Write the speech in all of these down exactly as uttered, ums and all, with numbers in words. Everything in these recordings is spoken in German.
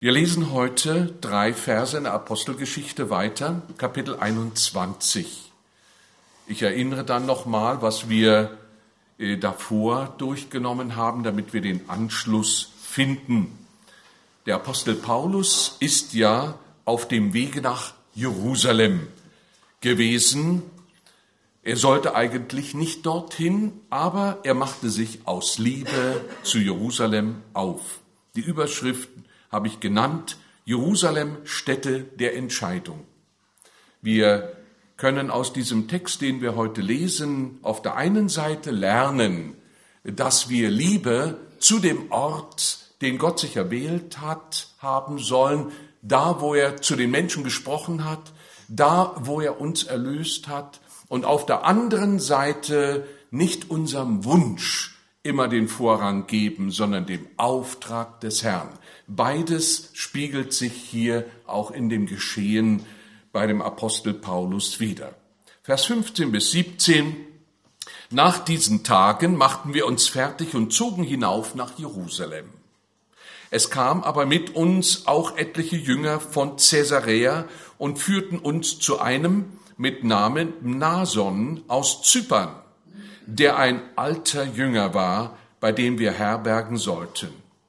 Wir lesen heute drei Verse in der Apostelgeschichte weiter, Kapitel einundzwanzig. Ich erinnere dann nochmal, was wir äh, davor durchgenommen haben, damit wir den Anschluss finden. Der Apostel Paulus ist ja auf dem Wege nach Jerusalem gewesen. Er sollte eigentlich nicht dorthin, aber er machte sich aus Liebe zu Jerusalem auf. Die Überschriften habe ich genannt: Jerusalem, Stätte der Entscheidung. Wir können aus diesem Text, den wir heute lesen, auf der einen Seite lernen, dass wir Liebe zu dem Ort, den Gott sich erwählt hat, haben sollen, da, wo er zu den Menschen gesprochen hat, da, wo er uns erlöst hat, und auf der anderen Seite nicht unserem Wunsch immer den Vorrang geben, sondern dem Auftrag des Herrn. Beides spiegelt sich hier auch in dem Geschehen bei dem Apostel Paulus wider. Vers fünfzehn bis siebzehn. Nach diesen Tagen machten wir uns fertig und zogen hinauf nach Jerusalem. Es kam aber mit uns auch etliche Jünger von Caesarea und führten uns zu einem mit Namen Mnason aus Zypern, der ein alter Jünger war, bei dem wir herbergen sollten.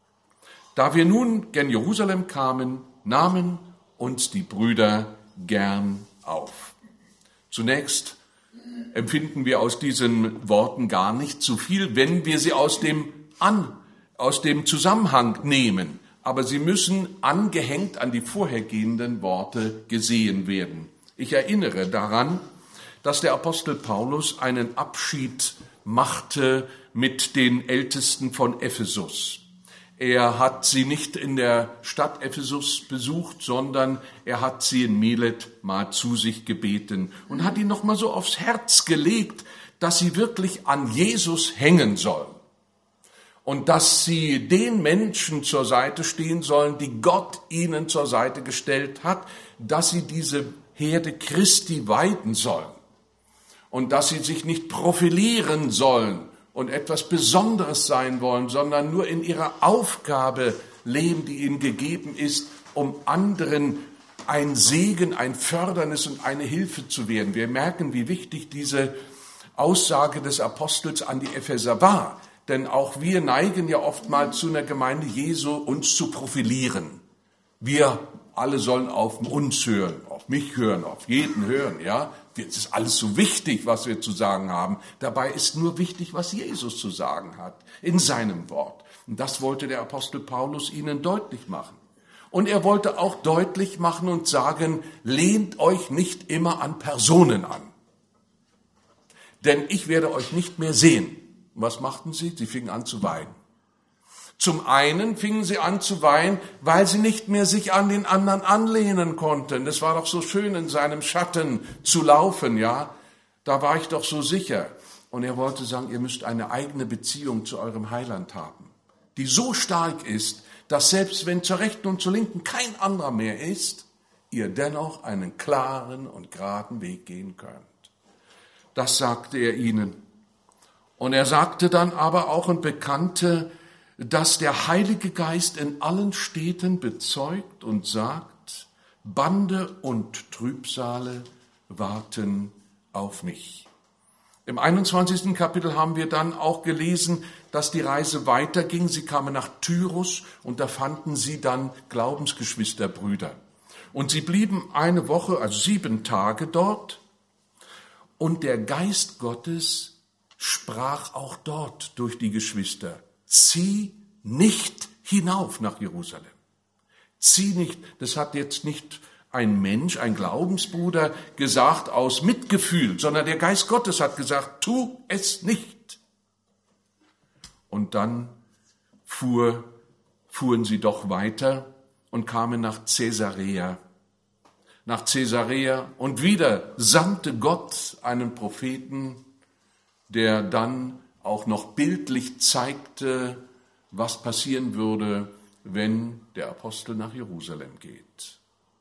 Da wir nun gen Jerusalem kamen, nahmen uns die Brüder gern auf. Zunächst empfinden wir aus diesen Worten gar nicht zu viel, wenn wir sie aus dem, An, aus dem Zusammenhang nehmen. Aber sie müssen angehängt an die vorhergehenden Worte gesehen werden. Ich erinnere daran, dass der Apostel Paulus einen Abschied machte mit den Ältesten von Ephesus. Er hat sie nicht in der Stadt Ephesus besucht, sondern er hat sie in Milet mal zu sich gebeten und hat ihnen noch mal so aufs Herz gelegt, dass sie wirklich an Jesus hängen sollen und dass sie den Menschen zur Seite stehen sollen, die Gott ihnen zur Seite gestellt hat, dass sie diese Herde Christi weiden sollen und dass sie sich nicht profilieren sollen und etwas Besonderes sein wollen, sondern nur in ihrer Aufgabe leben, die ihnen gegeben ist, um anderen ein Segen, ein Fördernis und eine Hilfe zu werden. Wir merken, wie wichtig diese Aussage des Apostels an die Epheser war, denn auch wir neigen ja oftmals zu einer Gemeinde Jesu, uns zu profilieren. Wir alle sollen auf uns hören, auf mich hören, auf jeden hören, ja. Es ist alles so wichtig, was wir zu sagen haben. Dabei ist nur wichtig, was Jesus zu sagen hat, in seinem Wort. Und das wollte der Apostel Paulus ihnen deutlich machen. Und er wollte auch deutlich machen und sagen, lehnt euch nicht immer an Personen an. Denn ich werde euch nicht mehr sehen. Und was machten sie? Sie fingen an zu weinen. Zum einen fingen sie an zu weinen, weil sie nicht mehr sich an den anderen anlehnen konnten. Das war doch so schön, in seinem Schatten zu laufen, ja. Da war ich doch so sicher. Und er wollte sagen, ihr müsst eine eigene Beziehung zu eurem Heiland haben, die so stark ist, dass selbst wenn zur Rechten und zur Linken kein anderer mehr ist, ihr dennoch einen klaren und geraden Weg gehen könnt. Das sagte er ihnen. Und er sagte dann aber auch und bekannte, dass der Heilige Geist in allen Städten bezeugt und sagt, Bande und Trübsale warten auf mich. Im einundzwanzigsten Kapitel haben wir dann auch gelesen, dass die Reise weiterging. Sie kamen nach Tyrus und da fanden sie dann Glaubensgeschwisterbrüder. Und sie blieben eine Woche, also sieben Tage dort. Und der Geist Gottes sprach auch dort durch die Geschwister. Zieh nicht hinauf nach Jerusalem. Zieh nicht, das hat jetzt nicht ein Mensch, ein Glaubensbruder gesagt aus Mitgefühl, sondern der Geist Gottes hat gesagt, tu es nicht. Und dann fuhr, fuhren sie doch weiter und kamen nach Caesarea. Nach Caesarea und wieder sandte Gott einen Propheten, der dann auch noch bildlich zeigte, was passieren würde, wenn der Apostel nach Jerusalem geht.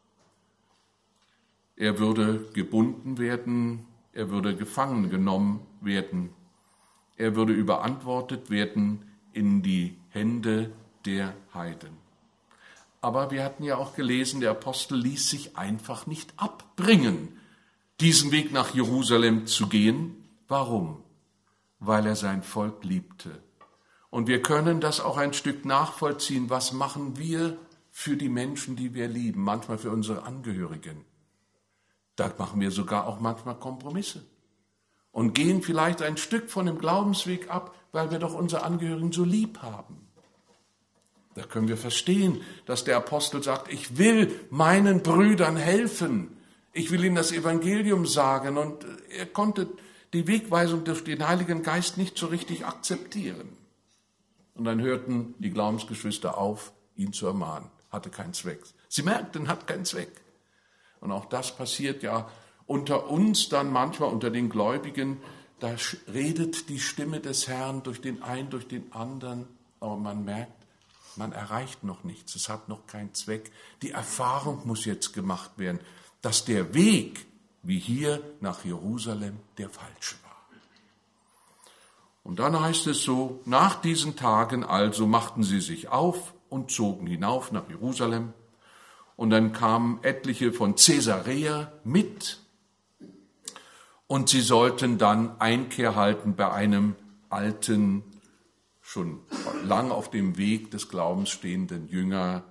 Er würde gebunden werden, er würde gefangen genommen werden, er würde überantwortet werden in die Hände der Heiden. Aber wir hatten ja auch gelesen, der Apostel ließ sich einfach nicht abbringen, diesen Weg nach Jerusalem zu gehen. Warum? Weil er sein Volk liebte. Und wir können das auch ein Stück nachvollziehen. Was machen wir für die Menschen, die wir lieben? Manchmal für unsere Angehörigen. Da machen wir sogar auch manchmal Kompromisse. Und gehen vielleicht ein Stück von dem Glaubensweg ab, weil wir doch unsere Angehörigen so lieb haben. Da können wir verstehen, dass der Apostel sagt, ich will meinen Brüdern helfen. Ich will ihnen das Evangelium sagen. Und er konnte die Wegweisung durch den Heiligen Geist nicht so richtig akzeptieren. Und dann hörten die Glaubensgeschwister auf, ihn zu ermahnen. Hatte keinen Zweck. Sie merkten, hat keinen Zweck. Und auch das passiert ja unter uns dann manchmal, unter den Gläubigen. Da redet die Stimme des Herrn durch den einen, durch den anderen. Aber man merkt, man erreicht noch nichts. Es hat noch keinen Zweck. Die Erfahrung muss jetzt gemacht werden, dass der Weg, wie hier nach Jerusalem, der falsche war. Und dann heißt es so, nach diesen Tagen also machten sie sich auf und zogen hinauf nach Jerusalem. Und dann kamen etliche von Caesarea mit. Und sie sollten dann Einkehr halten bei einem alten, schon lang auf dem Weg des Glaubens stehenden Jünger,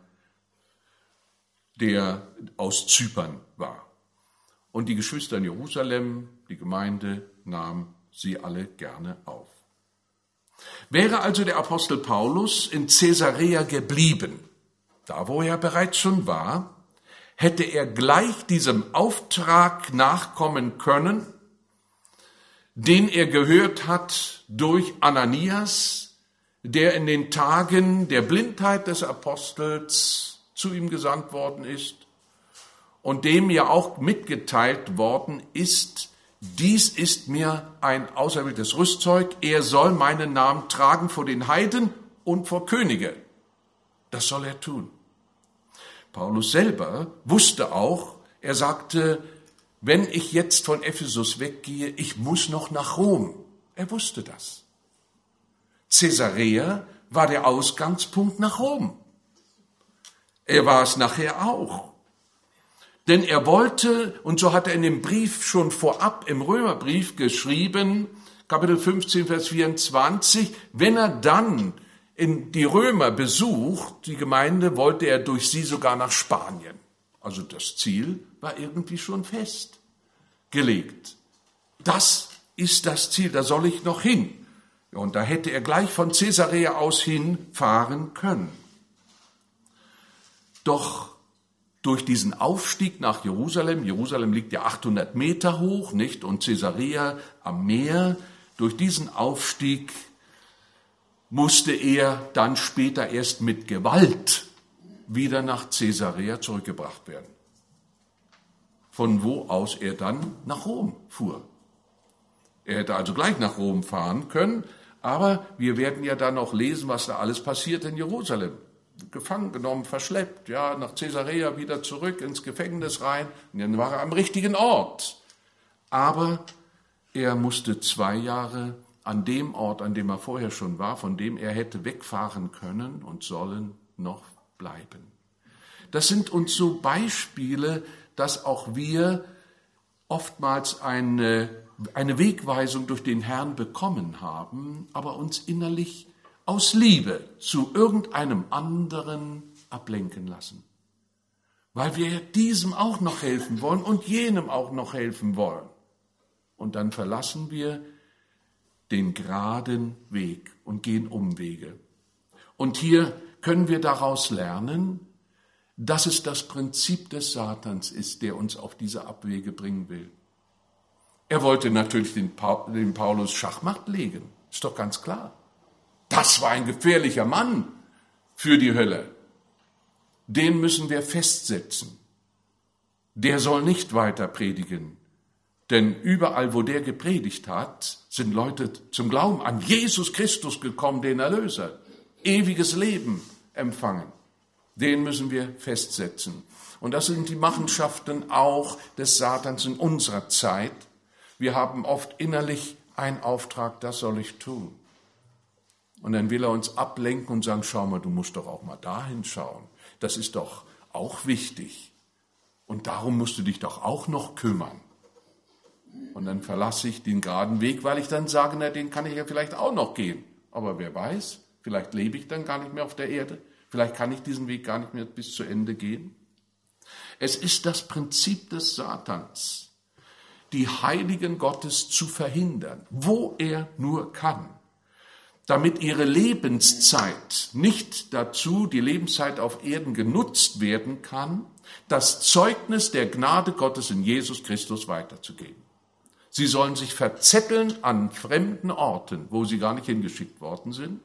der aus Zypern war. Und die Geschwister in Jerusalem, die Gemeinde, nahm sie alle gerne auf. Wäre also der Apostel Paulus in Caesarea geblieben, da wo er bereits schon war, hätte er gleich diesem Auftrag nachkommen können, den er gehört hat durch Ananias, der in den Tagen der Blindheit des Apostels zu ihm gesandt worden ist und dem ja auch mitgeteilt worden ist, dies ist mir ein auserwähltes Rüstzeug, er soll meinen Namen tragen vor den Heiden und vor Könige. Das soll er tun. Paulus selber wusste auch, er sagte, wenn ich jetzt von Ephesus weggehe, ich muss noch nach Rom. Er wusste das. Caesarea war der Ausgangspunkt nach Rom. Er war es nachher auch. Denn er wollte, und so hat er in dem Brief schon vorab im Römerbrief geschrieben, Kapitel fünfzehn, Vers vierundzwanzig, wenn er dann in die Römer besucht, die Gemeinde, wollte er durch sie sogar nach Spanien. Also das Ziel war irgendwie schon festgelegt. Das ist das Ziel, da soll ich noch hin. Und da hätte er gleich von Caesarea aus hinfahren können. Doch durch diesen Aufstieg nach Jerusalem, Jerusalem liegt ja achthundert Meter hoch, nicht? Und Caesarea am Meer, durch diesen Aufstieg musste er dann später erst mit Gewalt wieder nach Caesarea zurückgebracht werden. Von wo aus er dann nach Rom fuhr. Er hätte also gleich nach Rom fahren können, aber wir werden ja dann noch lesen, was da alles passiert in Jerusalem. Gefangen genommen, verschleppt, ja, nach Caesarea wieder zurück ins Gefängnis rein, und dann war er am richtigen Ort. Aber er musste zwei Jahre an dem Ort, an dem er vorher schon war, von dem er hätte wegfahren können und sollen, noch bleiben. Das sind uns so Beispiele, dass auch wir oftmals eine, eine Wegweisung durch den Herrn bekommen haben, aber uns innerlich aus Liebe zu irgendeinem anderen ablenken lassen. Weil wir diesem auch noch helfen wollen und jenem auch noch helfen wollen. Und dann verlassen wir den geraden Weg und gehen Umwege. Und hier können wir daraus lernen, dass es das Prinzip des Satans ist, der uns auf diese Abwege bringen will. Er wollte natürlich den Paulus Schachmatt legen, ist doch ganz klar. Das war ein gefährlicher Mann für die Hölle. Den müssen wir festsetzen. Der soll nicht weiter predigen. Denn überall, wo der gepredigt hat, sind Leute zum Glauben an Jesus Christus gekommen, den Erlöser. Ewiges Leben empfangen. Den müssen wir festsetzen. Und das sind die Machenschaften auch des Satans in unserer Zeit. Wir haben oft innerlich einen Auftrag, das soll ich tun. Und dann will er uns ablenken und sagen, schau mal, du musst doch auch mal dahin schauen. Das ist doch auch wichtig. Und darum musst du dich doch auch noch kümmern. Und dann verlasse ich den geraden Weg, weil ich dann sage, na, den kann ich ja vielleicht auch noch gehen. Aber wer weiß, vielleicht lebe ich dann gar nicht mehr auf der Erde. Vielleicht kann ich diesen Weg gar nicht mehr bis zu Ende gehen. Es ist das Prinzip des Satans, die Heiligen Gottes zu verhindern, wo er nur kann, damit ihre Lebenszeit nicht dazu, die Lebenszeit auf Erden genutzt werden kann, das Zeugnis der Gnade Gottes in Jesus Christus weiterzugeben. Sie sollen sich verzetteln an fremden Orten, wo sie gar nicht hingeschickt worden sind.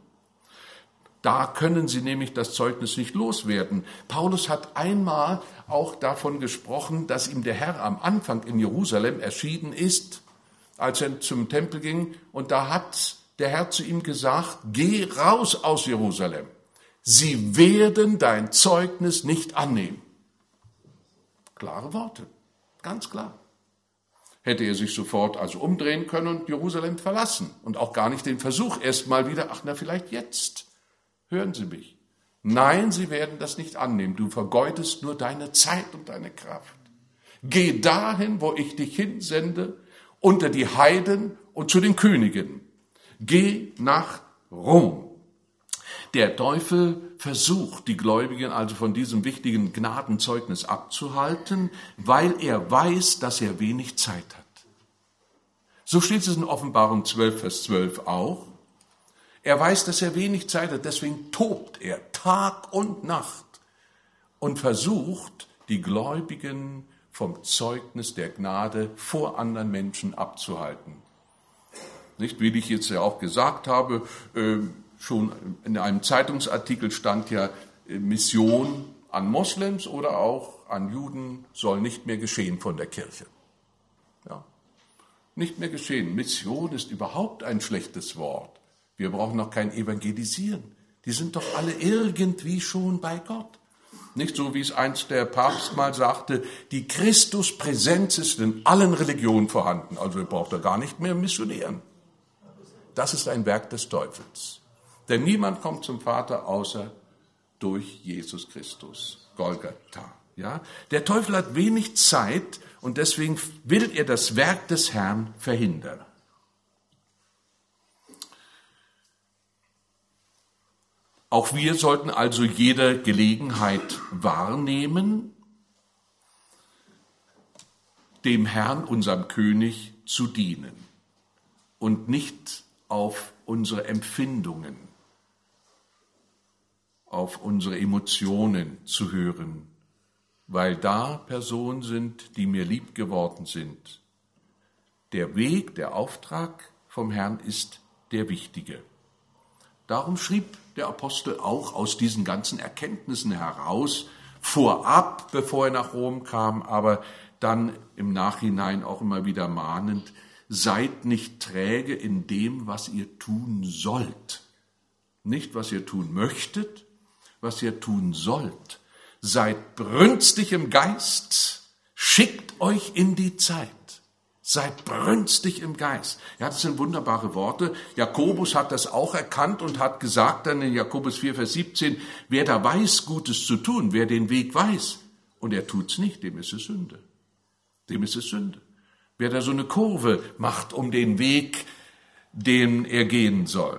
Da können sie nämlich das Zeugnis nicht loswerden. Paulus hat einmal auch davon gesprochen, dass ihm der Herr am Anfang in Jerusalem erschienen ist, als er zum Tempel ging. Und da hat der Herr zu ihm gesagt, geh raus aus Jerusalem. Sie werden dein Zeugnis nicht annehmen. Klare Worte, ganz klar. Hätte er sich sofort also umdrehen können und Jerusalem verlassen und auch gar nicht den Versuch erst mal wieder, ach na vielleicht jetzt. Hören Sie mich. Nein, sie werden das nicht annehmen. Du vergeudest nur deine Zeit und deine Kraft. Geh dahin, wo ich dich hinsende, unter die Heiden und zu den Königen. Geh nach Rom. Der Teufel versucht, die Gläubigen also von diesem wichtigen Gnadenzeugnis abzuhalten, weil er weiß, dass er wenig Zeit hat. So steht es in Offenbarung zwölf, Vers zwölf auch. Er weiß, dass er wenig Zeit hat, deswegen tobt er Tag und Nacht und versucht, die Gläubigen vom Zeugnis der Gnade vor anderen Menschen abzuhalten. Nicht, wie ich jetzt ja auch gesagt habe, äh, schon in einem Zeitungsartikel stand ja, äh, Mission an Moslems oder auch an Juden soll nicht mehr geschehen von der Kirche. Ja, nicht mehr geschehen. Mission ist überhaupt ein schlechtes Wort. Wir brauchen noch kein Evangelisieren. Die sind doch alle irgendwie schon bei Gott. Nicht so, wie es einst der Papst mal sagte, die Christuspräsenz ist in allen Religionen vorhanden. Also ihr braucht da gar nicht mehr missionieren. Das ist ein Werk des Teufels. Denn niemand kommt zum Vater außer durch Jesus Christus. Golgatha. Ja? Der Teufel hat wenig Zeit und deswegen will er das Werk des Herrn verhindern. Auch wir sollten also jede Gelegenheit wahrnehmen, dem Herrn, unserem König, zu dienen und nicht auf unsere Empfindungen, auf unsere Emotionen zu hören, weil da Personen sind, die mir lieb geworden sind. Der Weg, der Auftrag vom Herrn ist der wichtige. Darum schrieb der Apostel auch aus diesen ganzen Erkenntnissen heraus, vorab, bevor er nach Rom kam, aber dann im Nachhinein auch immer wieder mahnend, seid nicht träge in dem, was ihr tun sollt. Nicht, was ihr tun möchtet, was ihr tun sollt. Seid brünstig im Geist, schickt euch in die Zeit. Seid brünstig im Geist. Ja, das sind wunderbare Worte. Jakobus hat das auch erkannt und hat gesagt dann in Jakobus vier, Vers siebzehn, wer da weiß, Gutes zu tun, wer den Weg weiß, und er tut's nicht, dem ist es Sünde. Dem ist es Sünde. Wer da so eine Kurve macht um den Weg, den er gehen soll.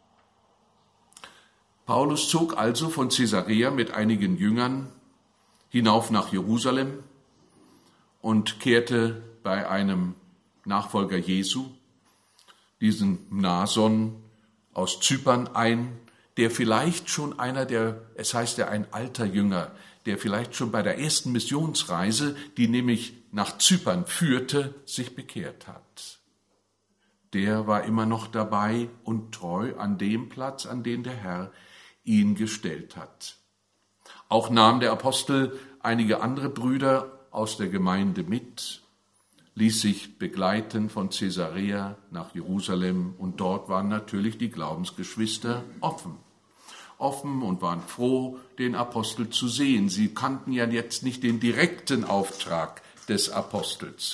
Paulus zog also von Caesarea mit einigen Jüngern hinauf nach Jerusalem und kehrte bei einem Nachfolger Jesu, diesen Mnason aus Zypern, ein, der vielleicht schon einer der, es heißt ja ein alter Jünger, der vielleicht schon bei der ersten Missionsreise, die nämlich nach Zypern führte, sich bekehrt hat. Der war immer noch dabei und treu an dem Platz, an den der Herr ihn gestellt hat. Auch nahm der Apostel einige andere Brüder aus der Gemeinde mit, ließ sich begleiten von Caesarea nach Jerusalem und dort waren natürlich die Glaubensgeschwister offen. Offen und waren froh, den Apostel zu sehen. Sie kannten ja jetzt nicht den direkten Auftrag des Apostels.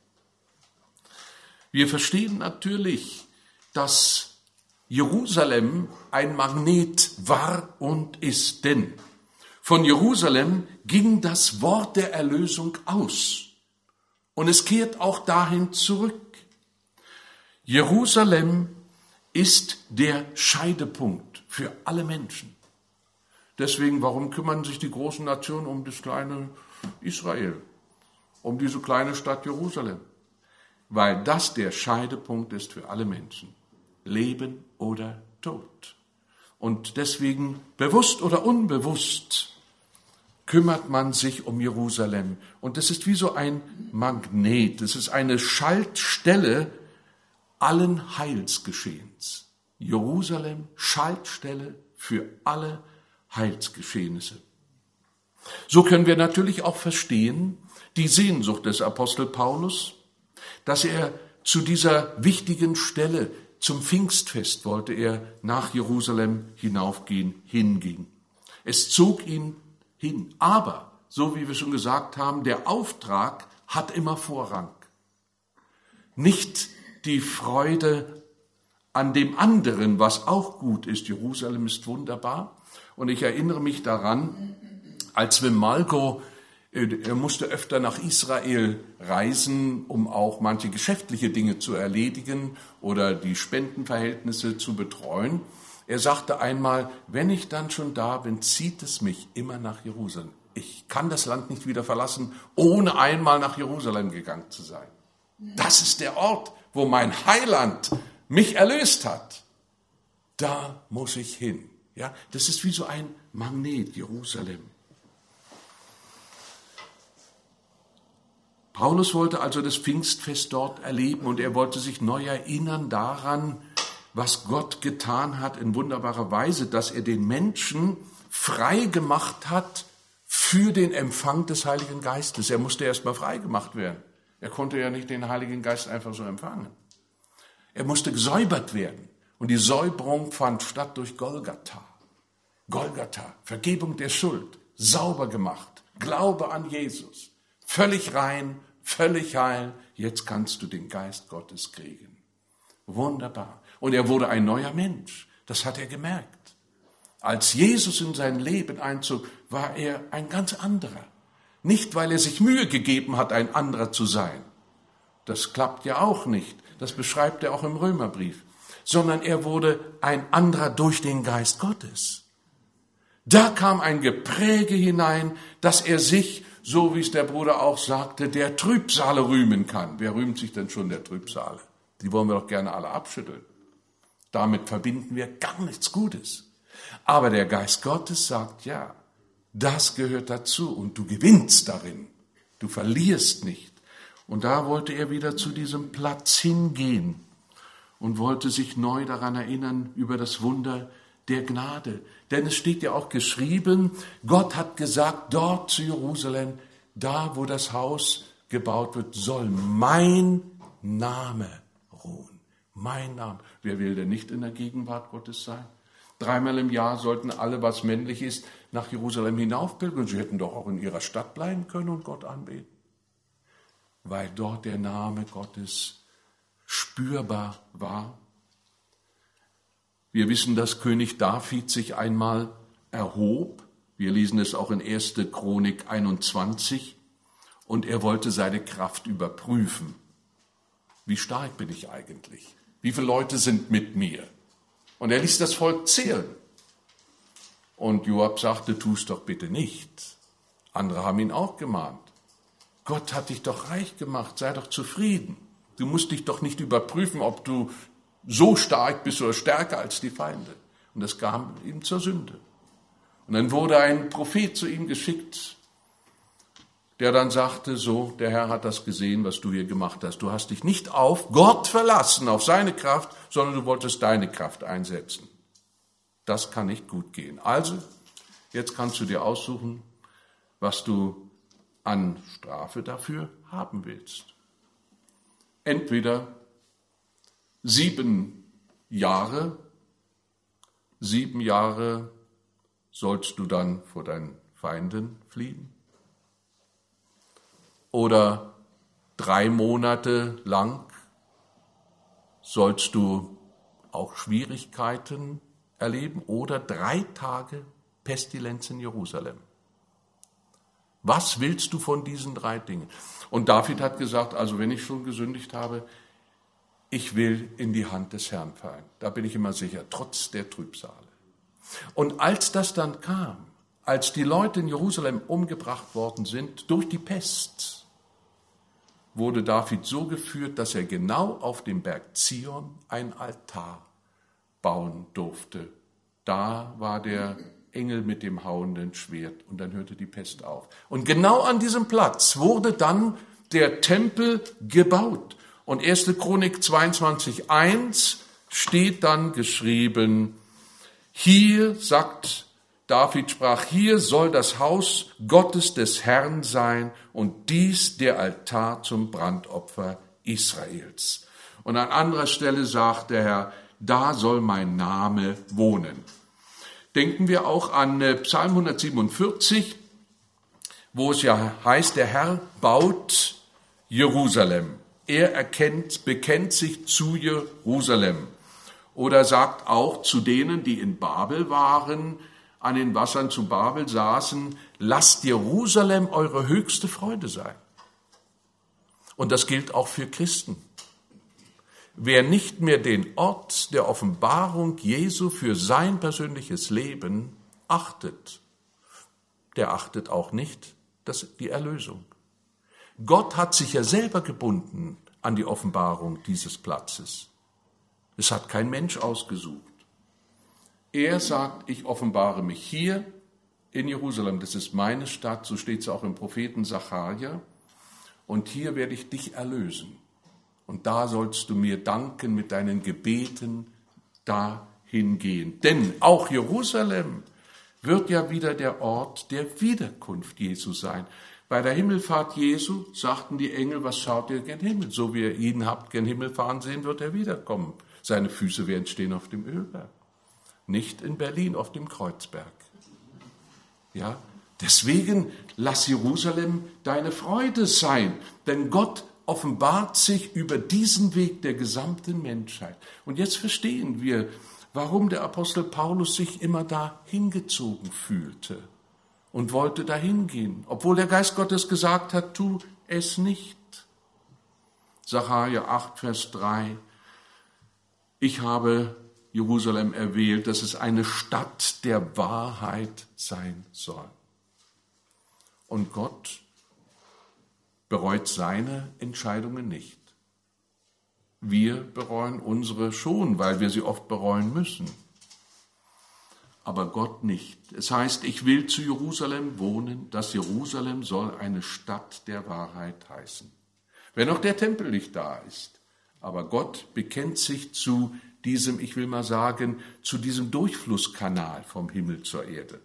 Wir verstehen natürlich, dass Jerusalem ein Magnet war und ist, denn Von Jerusalem ging das Wort der Erlösung aus und es kehrt auch dahin zurück. Jerusalem ist der Scheidepunkt für alle Menschen. Deswegen, warum kümmern sich die großen Nationen um das kleine Israel, um diese kleine Stadt Jerusalem? Weil das der Scheidepunkt ist für alle Menschen. Leben oder Tod. Und deswegen, bewusst oder unbewusst, kümmert man sich um Jerusalem. Und das ist wie so ein Magnet, das ist eine Schaltstelle allen Heilsgeschehens. Jerusalem, Schaltstelle für alle Heilsgeschehnisse. So können wir natürlich auch verstehen, die Sehnsucht des Apostel Paulus, dass er zu dieser wichtigen Stelle, zum Pfingstfest, wollte er nach Jerusalem hinaufgehen, hinging. Es zog ihn hin. Aber, so wie wir schon gesagt haben, der Auftrag hat immer Vorrang. Nicht die Freude an dem anderen, was auch gut ist. Jerusalem ist wunderbar. Und ich erinnere mich daran, als Wim Malko, er musste öfter nach Israel reisen, um auch manche geschäftliche Dinge zu erledigen oder die Spendenverhältnisse zu betreuen. Er sagte einmal, wenn ich dann schon da bin, zieht es mich immer nach Jerusalem. Ich kann das Land nicht wieder verlassen, ohne einmal nach Jerusalem gegangen zu sein. Das ist der Ort, wo mein Heiland mich erlöst hat. Da muss ich hin. Ja, das ist wie so ein Magnet, Jerusalem. Paulus wollte also das Pfingstfest dort erleben und er wollte sich neu erinnern daran, was Gott getan hat in wunderbarer Weise, dass er den Menschen frei gemacht hat für den Empfang des Heiligen Geistes. Er musste erst mal frei gemacht werden. Er konnte ja nicht den Heiligen Geist einfach so empfangen. Er musste gesäubert werden. Und die Säuberung fand statt durch Golgatha. Golgatha, Vergebung der Schuld, sauber gemacht, Glaube an Jesus, völlig rein, völlig heil. Jetzt kannst du den Geist Gottes kriegen. Wunderbar. Und er wurde ein neuer Mensch. Das hat er gemerkt. Als Jesus in sein Leben einzog, war er ein ganz anderer. Nicht, weil er sich Mühe gegeben hat, ein anderer zu sein. Das klappt ja auch nicht. Das beschreibt er auch im Römerbrief. Sondern er wurde ein anderer durch den Geist Gottes. Da kam ein Gepräge hinein, dass er sich, so wie es der Bruder auch sagte, der Trübsale rühmen kann. Wer rühmt sich denn schon der Trübsale? Die wollen wir doch gerne alle abschütteln. Damit verbinden wir gar nichts Gutes. Aber der Geist Gottes sagt, ja, das gehört dazu und du gewinnst darin. Du verlierst nicht. Und da wollte er wieder zu diesem Platz hingehen und wollte sich neu daran erinnern über das Wunder der Gnade. Denn es steht ja auch geschrieben, Gott hat gesagt, dort zu Jerusalem, da wo das Haus gebaut wird, soll mein Name ruhen. Mein Name. Wer will denn nicht in der Gegenwart Gottes sein? Dreimal im Jahr sollten alle, was männlich ist, nach Jerusalem hinaufpilgern. Sie hätten doch auch in ihrer Stadt bleiben können und Gott anbeten. Weil dort der Name Gottes spürbar war. Wir wissen, dass König David sich einmal erhob. Wir lesen es auch in erster Chronik einundzwanzig. Und er wollte seine Kraft überprüfen. Wie stark bin ich eigentlich? Wie viele Leute sind mit mir? Und er ließ das Volk zählen. Und Joab sagte, tu es doch bitte nicht. Andere haben ihn auch gemahnt. Gott hat dich doch reich gemacht, sei doch zufrieden. Du musst dich doch nicht überprüfen, ob du so stark bist oder stärker als die Feinde. Und das kam ihm zur Sünde. Und dann wurde ein Prophet zu ihm geschickt, der dann sagte, so, der Herr hat das gesehen, was du hier gemacht hast. Du hast dich nicht auf Gott verlassen, auf seine Kraft, sondern du wolltest deine Kraft einsetzen. Das kann nicht gut gehen. Also, jetzt kannst du dir aussuchen, was du an Strafe dafür haben willst. Entweder sieben Jahre, sieben Jahre sollst du dann vor deinen Feinden fliehen. Oder drei Monate lang sollst du auch Schwierigkeiten erleben. Oder drei Tage Pestilenz in Jerusalem. Was willst du von diesen drei Dingen? Und David hat gesagt, also wenn ich schon gesündigt habe, ich will in die Hand des Herrn fallen. Da bin ich immer sicher, trotz der Trübsale. Und als das dann kam, als die Leute in Jerusalem umgebracht worden sind durch die Pest, wurde David so geführt, dass er genau auf dem Berg Zion ein Altar bauen durfte. Da war der Engel mit dem hauenden Schwert und dann hörte die Pest auf. Und genau an diesem Platz wurde dann der Tempel gebaut. Und erste Chronik zweiundzwanzig eins steht dann geschrieben, hier, sagt David, sprach, hier soll das Haus Gottes des Herrn sein und dies der Altar zum Brandopfer Israels. Und an anderer Stelle sagt der Herr, da soll mein Name wohnen. Denken wir auch an Psalm hundertsiebenundvierzig, wo es ja heißt, der Herr baut Jerusalem. Er erkennt, bekennt sich zu Jerusalem. Oder sagt auch zu denen, die in Babel waren, an den Wassern zu Babel saßen, lasst Jerusalem eure höchste Freude sein. Und das gilt auch für Christen. Wer nicht mehr den Ort der Offenbarung Jesu für sein persönliches Leben achtet, der achtet auch nicht das, die Erlösung. Gott hat sich ja selber gebunden an die Offenbarung dieses Platzes. Es hat kein Mensch ausgesucht. Er sagt, ich offenbare mich hier in Jerusalem, das ist meine Stadt, so steht es auch im Propheten Sacharja, und hier werde ich dich erlösen. Und da sollst du mir danken mit deinen Gebeten dahin gehen. Denn auch Jerusalem wird ja wieder der Ort der Wiederkunft Jesu sein. Bei der Himmelfahrt Jesu sagten die Engel, was schaut ihr gen Himmel? So wie ihr ihn habt gen Himmel fahren sehen, wird er wiederkommen. Seine Füße werden stehen auf dem Ölberg. Nicht in Berlin auf dem Kreuzberg. Ja, deswegen lass Jerusalem deine Freude sein, denn Gott offenbart sich über diesen Weg der gesamten Menschheit. Und jetzt verstehen wir, warum der Apostel Paulus sich immer da hingezogen fühlte und wollte dahin gehen, obwohl der Geist Gottes gesagt hat, tu es nicht. Sacharja acht, Vers drei, ich habe Jerusalem erwählt, dass es eine Stadt der Wahrheit sein soll. Und Gott bereut seine Entscheidungen nicht. Wir bereuen unsere schon, weil wir sie oft bereuen müssen. Aber Gott nicht. Es heißt, ich will zu Jerusalem wohnen, das Jerusalem soll eine Stadt der Wahrheit heißen. Wenn auch der Tempel nicht da ist, aber Gott bekennt sich zu diesem, ich will mal sagen, zu diesem Durchflusskanal vom Himmel zur Erde.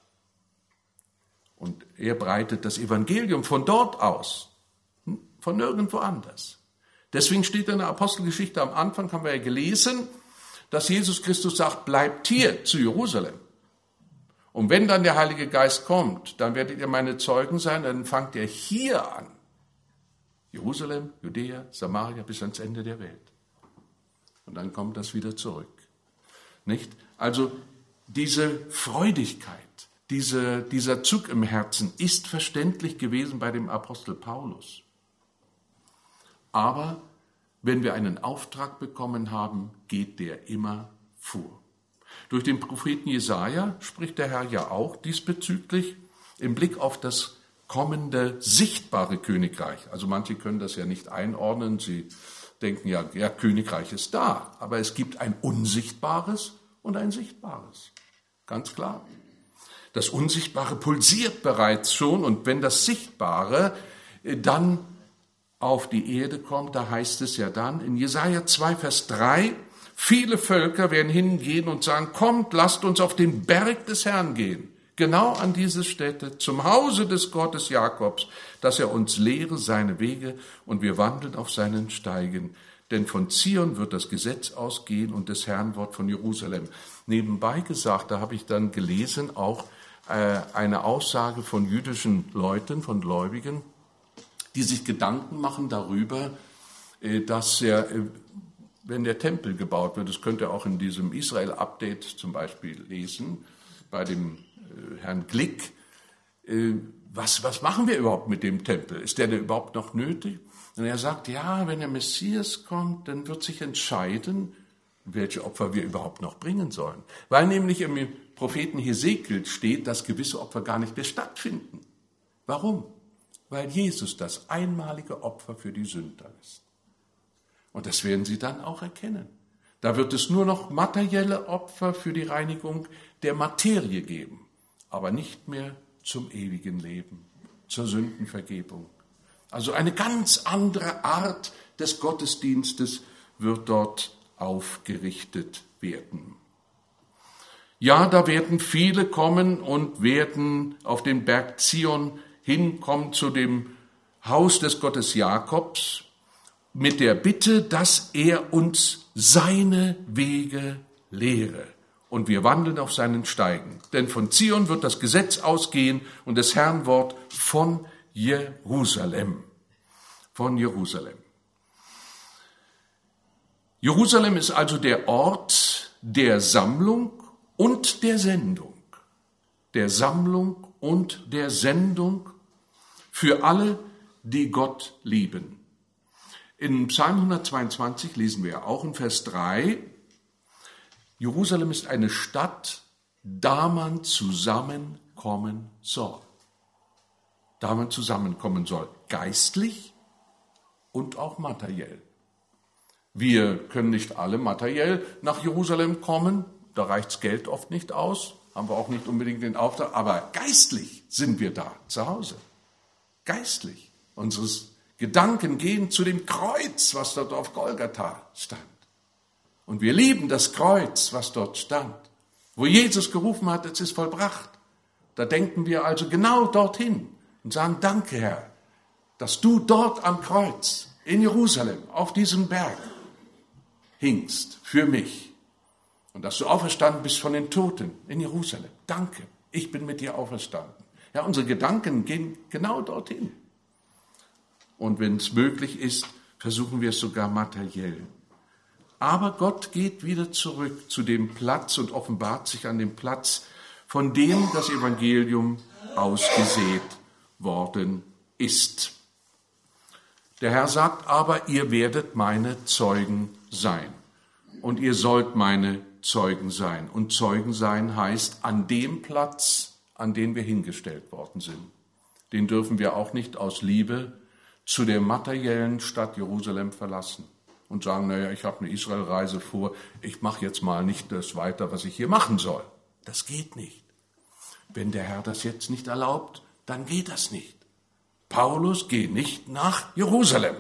Und er breitet das Evangelium von dort aus, von nirgendwo anders. Deswegen steht in der Apostelgeschichte am Anfang, haben wir ja gelesen, dass Jesus Christus sagt, bleibt hier zu Jerusalem. Und wenn dann der Heilige Geist kommt, dann werdet ihr meine Zeugen sein, dann fangt ihr hier an. Jerusalem, Judäa, Samaria bis ans Ende der Welt. Und dann kommt das wieder zurück. Nicht? Also diese Freudigkeit, diese, dieser Zug im Herzen ist verständlich gewesen bei dem Apostel Paulus. Aber wenn wir einen Auftrag bekommen haben, geht der immer vor. Durch den Propheten Jesaja spricht der Herr ja auch diesbezüglich im Blick auf das kommende sichtbare Königreich. Also manche können das ja nicht einordnen, sie denken ja, ja, Königreich ist da, aber es gibt ein unsichtbares und ein sichtbares. Ganz klar. Das Unsichtbare pulsiert bereits schon und wenn das Sichtbare dann auf die Erde kommt, da heißt es ja dann in Jesaja zwei, Vers drei, viele Völker werden hingehen und sagen, kommt, lasst uns auf den Berg des Herrn gehen, genau an diese Stätte, zum Hause des Gottes Jakobs, dass er uns lehre seine Wege und wir wandeln auf seinen Steigen. Denn von Zion wird das Gesetz ausgehen und des Herrn Wort von Jerusalem. Nebenbei gesagt, da habe ich dann gelesen, auch äh, eine Aussage von jüdischen Leuten, von Gläubigen, die sich Gedanken machen darüber, äh, dass er, äh, wenn der Tempel gebaut wird, das könnt ihr auch in diesem Israel-Update zum Beispiel lesen, bei dem äh, Herrn Glick, äh, was, was machen wir überhaupt mit dem Tempel? Ist der denn überhaupt noch nötig? Und er sagt, ja, wenn der Messias kommt, dann wird sich entscheiden, welche Opfer wir überhaupt noch bringen sollen. Weil nämlich im Propheten Hesekiel steht, dass gewisse Opfer gar nicht mehr stattfinden. Warum? Weil Jesus das einmalige Opfer für die Sünder ist. Und das werden sie dann auch erkennen. Da wird es nur noch materielle Opfer für die Reinigung der Materie geben, aber nicht mehr zum ewigen Leben, zur Sündenvergebung. Also eine ganz andere Art des Gottesdienstes wird dort aufgerichtet werden. Ja, da werden viele kommen und werden auf den Berg Zion hinkommen zu dem Haus des Gottes Jakobs mit der Bitte, dass er uns seine Wege lehre. Und wir wandeln auf seinen Steigen. Denn von Zion wird das Gesetz ausgehen und des Herrn Wort von Jerusalem. Von Jerusalem. Jerusalem ist also der Ort der Sammlung und der Sendung. Der Sammlung und der Sendung für alle, die Gott lieben. In Psalm hundertzweiundzwanzig lesen wir auch in Vers drei, Jerusalem ist eine Stadt, da man zusammenkommen soll. Da man zusammenkommen soll, geistlich und auch materiell. Wir können nicht alle materiell nach Jerusalem kommen, da reicht's Geld oft nicht aus, haben wir auch nicht unbedingt den Auftrag, aber geistlich sind wir da, zu Hause. Geistlich. Unsere Gedanken gehen zu dem Kreuz, was dort auf Golgatha stand. Und wir lieben das Kreuz, was dort stand. Wo Jesus gerufen hat, es ist vollbracht. Da denken wir also genau dorthin und sagen, danke Herr, dass du dort am Kreuz in Jerusalem auf diesem Berg hingst für mich. Und dass du auferstanden bist von den Toten in Jerusalem. Danke, ich bin mit dir auferstanden. Ja, unsere Gedanken gehen genau dorthin. Und wenn es möglich ist, versuchen wir es sogar materiell. Aber Gott geht wieder zurück zu dem Platz und offenbart sich an dem Platz, von dem das Evangelium ausgesät worden ist. Der Herr sagt aber, ihr werdet meine Zeugen sein. Und ihr sollt meine Zeugen sein. Und Zeugen sein heißt an dem Platz, an den wir hingestellt worden sind. Den dürfen wir auch nicht aus Liebe zu der materiellen Stadt Jerusalem verlassen und sagen, naja, ich habe eine Israelreise vor, ich mache jetzt mal nicht das weiter, was ich hier machen soll. Das geht nicht. Wenn der Herr das jetzt nicht erlaubt, dann geht das nicht. Paulus, geh nicht nach Jerusalem.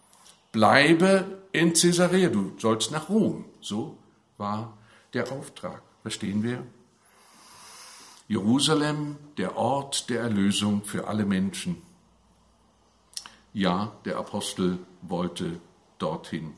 Bleibe in Caesarea, du sollst nach Rom. So war der Auftrag. Verstehen wir? Jerusalem, der Ort der Erlösung für alle Menschen. Ja, der Apostel wollte dorthin.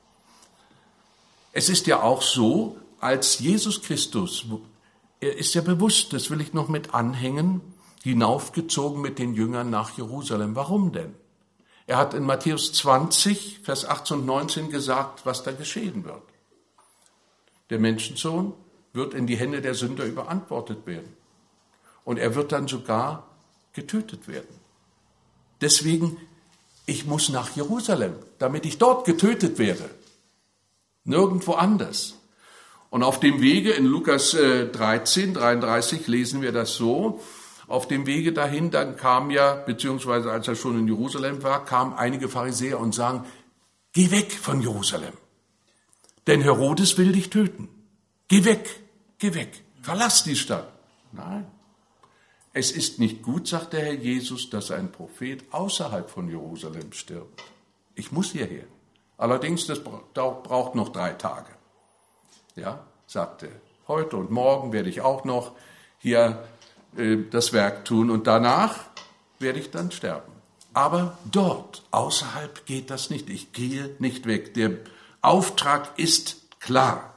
Es ist ja auch so, als Jesus Christus, er ist ja bewusst, das will ich noch mit anhängen, hinaufgezogen mit den Jüngern nach Jerusalem. Warum denn? Er hat in Matthäus zwanzig, Vers achtzehn und neunzehn gesagt, was da geschehen wird. Der Menschensohn wird in die Hände der Sünder überantwortet werden. Und er wird dann sogar getötet werden. Deswegen, ich muss nach Jerusalem, damit ich dort getötet werde. Nirgendwo anders. Und auf dem Wege in Lukas dreizehn, dreiunddreißig lesen wir das so, auf dem Wege dahin, dann kam ja, beziehungsweise als er schon in Jerusalem war, kamen einige Pharisäer und sagen, geh weg von Jerusalem, denn Herodes will dich töten. Geh weg, geh weg, verlass die Stadt. Nein, es ist nicht gut, sagt der Herr Jesus, dass ein Prophet außerhalb von Jerusalem stirbt. Ich muss hierher. Allerdings, das braucht noch drei Tage. Ja, sagte er, heute und morgen werde ich auch noch hier äh, das Werk tun und danach werde ich dann sterben. Aber dort, außerhalb geht das nicht. Ich gehe nicht weg. Der Auftrag ist klar.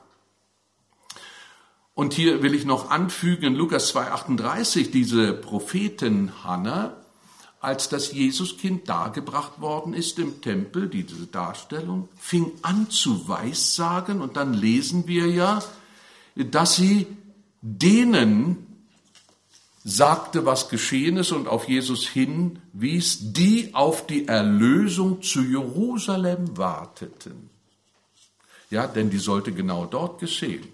Und hier will ich noch anfügen, in Lukas zwei achtunddreißig, diese Prophetin Hannah, als das Jesuskind dargebracht worden ist im Tempel, diese Darstellung, fing an zu weissagen und dann lesen wir ja, dass sie denen, sagte, was geschehen ist und auf Jesus hinwies, die auf die Erlösung zu Jerusalem warteten. Ja, denn die sollte genau dort geschehen.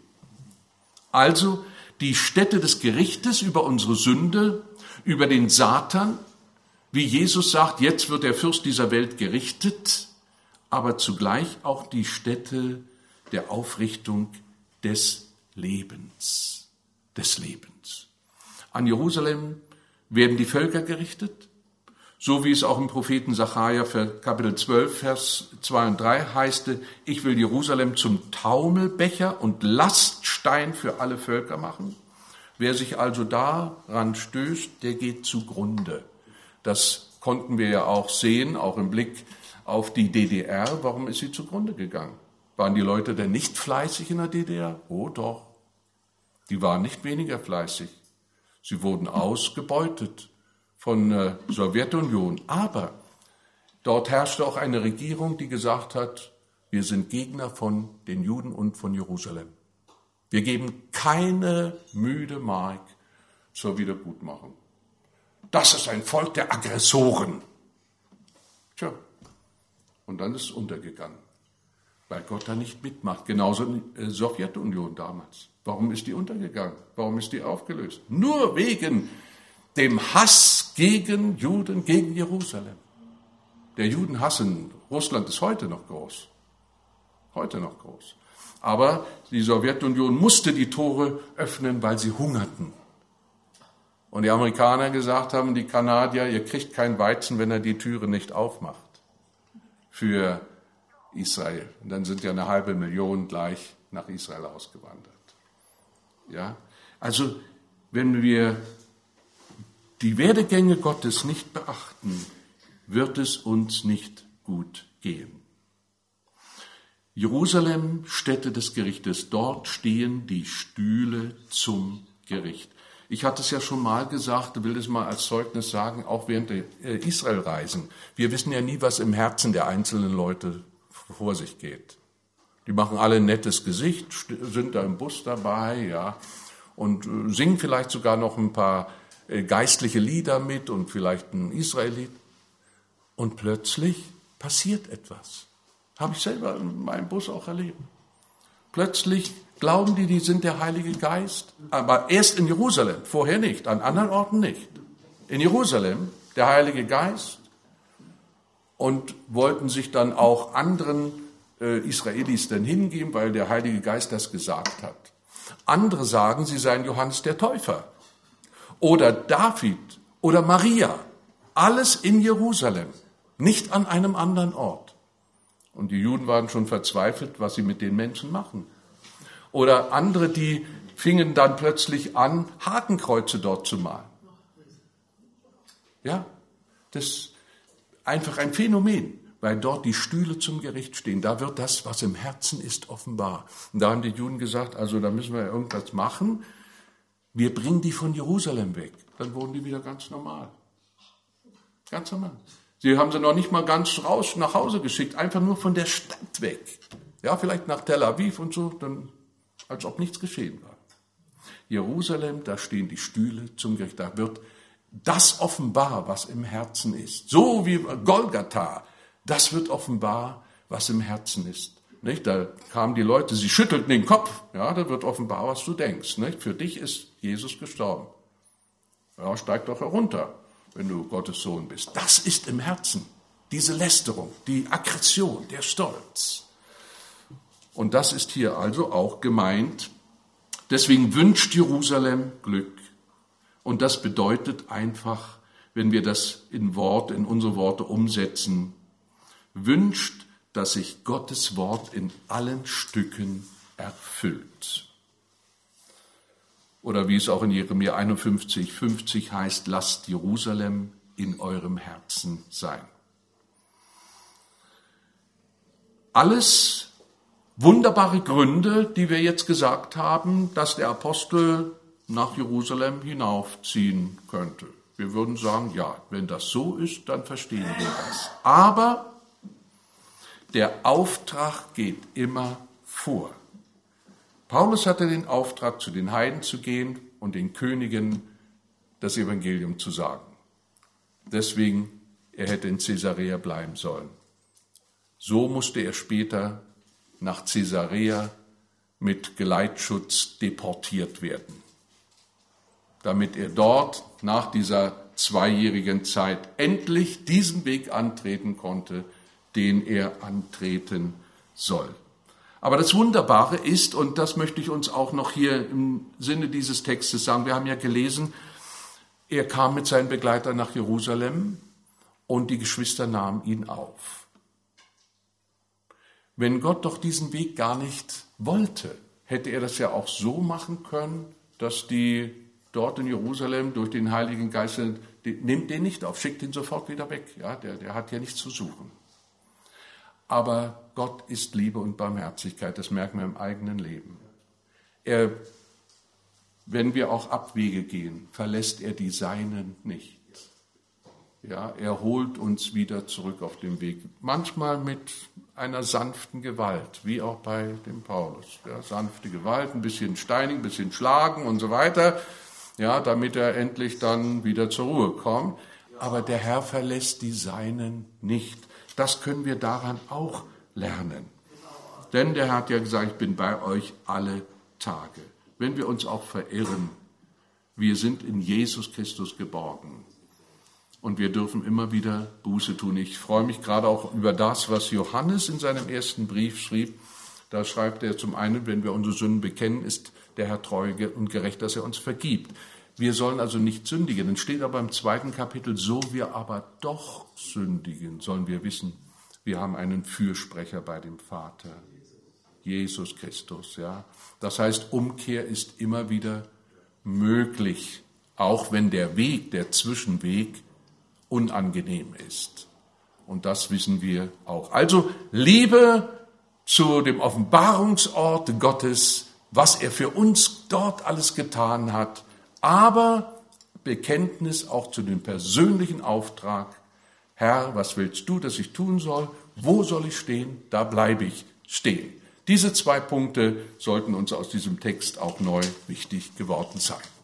Also die Stätte des Gerichtes über unsere Sünde, über den Satan, wie Jesus sagt, jetzt wird der Fürst dieser Welt gerichtet, aber zugleich auch die Stätte der Aufrichtung des Lebens, des Lebens. An Jerusalem werden die Völker gerichtet, so wie es auch im Propheten Sacharja Kapitel zwölf, Vers zwei und drei heißt, ich will Jerusalem zum Taumelbecher und Laststein für alle Völker machen. Wer sich also daran stößt, der geht zugrunde. Das konnten wir ja auch sehen, auch im Blick auf die D D R. Warum ist sie zugrunde gegangen? Waren die Leute denn nicht fleißig in der D D R? Oh doch, die waren nicht weniger fleißig. Sie wurden ausgebeutet von der Sowjetunion. Aber dort herrschte auch eine Regierung, die gesagt hat, wir sind Gegner von den Juden und von Jerusalem. Wir geben keine müde Mark zur Wiedergutmachung. Das ist ein Volk der Aggressoren. Tja, und dann ist es untergegangen, weil Gott da nicht mitmacht. Genauso die Sowjetunion damals. Warum ist die untergegangen? Warum ist die aufgelöst? Nur wegen dem Hass gegen Juden, gegen Jerusalem. Der Judenhass in Russland ist heute noch groß. Heute noch groß. Aber die Sowjetunion musste die Tore öffnen, weil sie hungerten. Und die Amerikaner gesagt haben, die Kanadier, ihr kriegt kein Weizen, wenn er die Türe nicht aufmacht für Israel. Und dann sind ja eine halbe Million gleich nach Israel ausgewandert. Ja, also wenn wir die Werdegänge Gottes nicht beachten, wird es uns nicht gut gehen. Jerusalem, Stätte des Gerichtes, dort stehen die Stühle zum Gericht. Ich hatte es ja schon mal gesagt, will es mal als Zeugnis sagen, auch während der Israelreisen. Wir wissen ja nie, was im Herzen der einzelnen Leute vor sich geht. Die machen alle ein nettes Gesicht, sind da im Bus dabei, ja, und singen vielleicht sogar noch ein paar geistliche Lieder mit und vielleicht ein Israelit. Und plötzlich passiert etwas. Habe ich selber in meinem Bus auch erlebt. Plötzlich glauben die, die sind der Heilige Geist, aber erst in Jerusalem, vorher nicht, an anderen Orten nicht. In Jerusalem, der Heilige Geist, und wollten sich dann auch anderen äh, Israelis dann hingeben, weil der Heilige Geist das gesagt hat. Andere sagen, sie seien Johannes der Täufer oder David oder Maria. Alles in Jerusalem, nicht an einem anderen Ort. Und die Juden waren schon verzweifelt, was sie mit den Menschen machen. Oder andere, die fingen dann plötzlich an, Hakenkreuze dort zu malen. Ja, das ist einfach ein Phänomen, weil dort die Stühle zum Gericht stehen. Da wird das, was im Herzen ist, offenbar. Und da haben die Juden gesagt, also da müssen wir irgendwas machen. Wir bringen die von Jerusalem weg. Dann wurden die wieder ganz normal. Ganz normal. Sie haben sie noch nicht mal ganz raus nach Hause geschickt, einfach nur von der Stadt weg. Ja, vielleicht nach Tel Aviv und so, dann, als ob nichts geschehen war. Jerusalem, da stehen die Stühle zum Gericht. Da wird das offenbar, was im Herzen ist. So wie Golgatha, das wird offenbar, was im Herzen ist. Nicht? Da kamen die Leute, sie schüttelten den Kopf. Ja, da wird offenbar, was du denkst. Nicht? Für dich ist Jesus gestorben. Ja, steig doch herunter, wenn du Gottes Sohn bist. Das ist im Herzen, diese Lästerung, die Aggression, der Stolz. Und das ist hier also auch gemeint. Deswegen wünscht Jerusalem Glück. Und das bedeutet einfach, wenn wir das in Wort, in unsere Worte umsetzen, wünscht, dass sich Gottes Wort in allen Stücken erfüllt. Oder wie es auch in Jeremia einundfünfzig, fünfzig heißt, lasst Jerusalem in eurem Herzen sein. Alles wunderbare Gründe, die wir jetzt gesagt haben, dass der Apostel nach Jerusalem hinaufziehen könnte. Wir würden sagen, ja, wenn das so ist, dann verstehen wir das. Aber der Auftrag geht immer vor. Paulus hatte den Auftrag, zu den Heiden zu gehen und den Königen das Evangelium zu sagen. Deswegen, er hätte in Caesarea bleiben sollen. So musste er später nach Caesarea mit Geleitschutz deportiert werden, damit er dort nach dieser zweijährigen Zeit endlich diesen Weg antreten konnte, den er antreten soll. Aber das Wunderbare ist, und das möchte ich uns auch noch hier im Sinne dieses Textes sagen, wir haben ja gelesen, er kam mit seinen Begleitern nach Jerusalem und die Geschwister nahmen ihn auf. Wenn Gott doch diesen Weg gar nicht wollte, hätte er das ja auch so machen können, dass die dort in Jerusalem durch den Heiligen Geist, nimmt den nicht auf, schickt ihn sofort wieder weg. Ja, der, der hat ja nichts zu suchen. Aber Gott ist Liebe und Barmherzigkeit, das merken wir im eigenen Leben. Er, wenn wir auch Abwege gehen, verlässt er die Seinen nicht. Ja, er holt uns wieder zurück auf den Weg. Manchmal mit einer sanften Gewalt, wie auch bei dem Paulus. Ja, sanfte Gewalt, ein bisschen steinigen, ein bisschen schlagen und so weiter, ja, damit er endlich dann wieder zur Ruhe kommt. Aber der Herr verlässt die Seinen nicht. Das können wir daran auch lernen. Denn der Herr hat ja gesagt, ich bin bei euch alle Tage. Wenn wir uns auch verirren, wir sind in Jesus Christus geborgen. Und wir dürfen immer wieder Buße tun. Ich freue mich gerade auch über das, was Johannes in seinem ersten Brief schrieb. Da schreibt er zum einen, wenn wir unsere Sünden bekennen, ist der Herr treu und gerecht, dass er uns vergibt. Wir sollen also nicht sündigen. Dann steht aber im zweiten Kapitel, so wir aber doch sündigen, sollen wir wissen, wir haben einen Fürsprecher bei dem Vater, Jesus Christus. Ja. Das heißt, Umkehr ist immer wieder möglich, auch wenn der Weg, der Zwischenweg, unangenehm ist. Und das wissen wir auch. Also Liebe zu dem Offenbarungsort Gottes, was er für uns dort alles getan hat, aber Bekenntnis auch zu dem persönlichen Auftrag, Herr, was willst du, dass ich tun soll? Wo soll ich stehen? Da bleibe ich stehen. Diese zwei Punkte sollten uns aus diesem Text auch neu wichtig geworden sein.